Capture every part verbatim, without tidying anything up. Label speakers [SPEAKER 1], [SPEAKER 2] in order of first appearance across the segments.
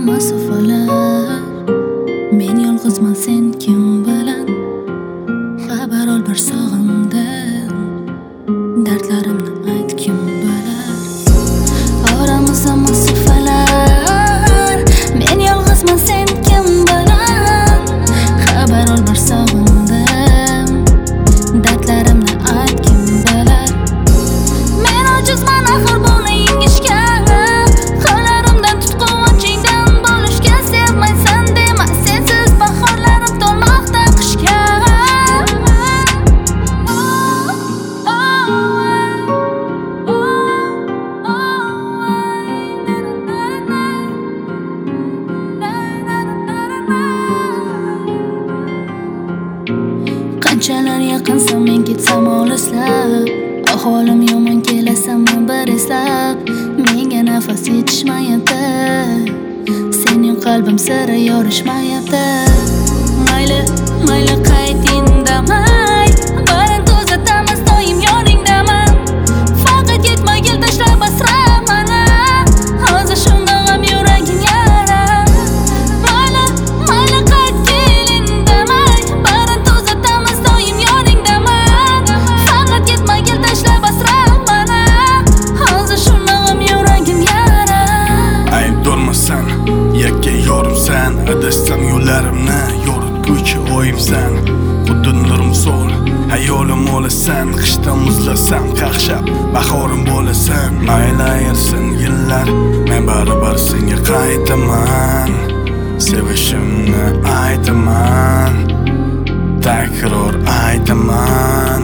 [SPEAKER 1] masofalar. Men yolg'izman, sen kim bilan? Xabar ol bir sog'indim, dardlarimni ayt, kim bilar? Oramizda masofalar. Men yolg'izman, sen kim bilan? Xabar ol bir sog'indim, dardlarimni ayt, kim bilar? Men ojizman axir buni yengishga. Qo'llarimdan tut, quvonchingdan bo'lishga. Sevmaysan dema, sensiz bahorlarim to'lmoqda qishga. Qanchalar yaqinsan men ketsam olislar. Ahvolim yomon, kelasan men bir eslab. Menga nafas yetishmayapti, sening qalbim sira yorishmayapti. Mayli, mayli qayt indamay, barin tuzatamiz doim yoningdaman. Faqat yetmagil tashlab asra mani, hozir shunda ham yuragim yara. Mayli, mayli qayt kel indamay, barin tuzatamiz doim yoningdaman. Faqat yetmagil tashlab asra mani, hozir shunda ham yuragim yara.
[SPEAKER 2] Aybdormisan, yakka yorimsan, adashsam yo'llarimni yoritguvchi o'yimsan. Xuddi nur misol hayolim olasan, qishda muzlasam qaqshab bahorim bo'lasan. Mayli ayirsin yillar, men baribir senga qaytaman. Sevishimni aytaman, takror aytaman.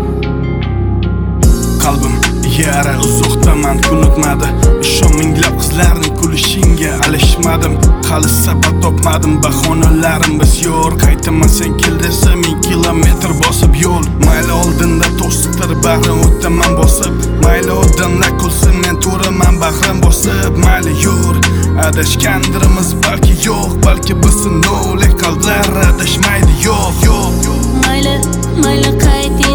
[SPEAKER 2] Qalbim yara, uzoqdaman, kun o'tmadi. Ishon minglab qizlarning kulishingga alishmadim. Hali sabab topmadim, bahonalarim biz yo'q. Qaytaman sen kel desa ming kilometr bosib yo'l. Mayli oldinda to'stir bag'rim o'taman bosib. Mayli odamlar kulsin, men to'raman bag'rim bosib. Mayli yur, adashgandirimiz balki yo'q, balki biz nolek qalblar adashmaydi yo'q yo'q.
[SPEAKER 1] Mayli, mayli qayt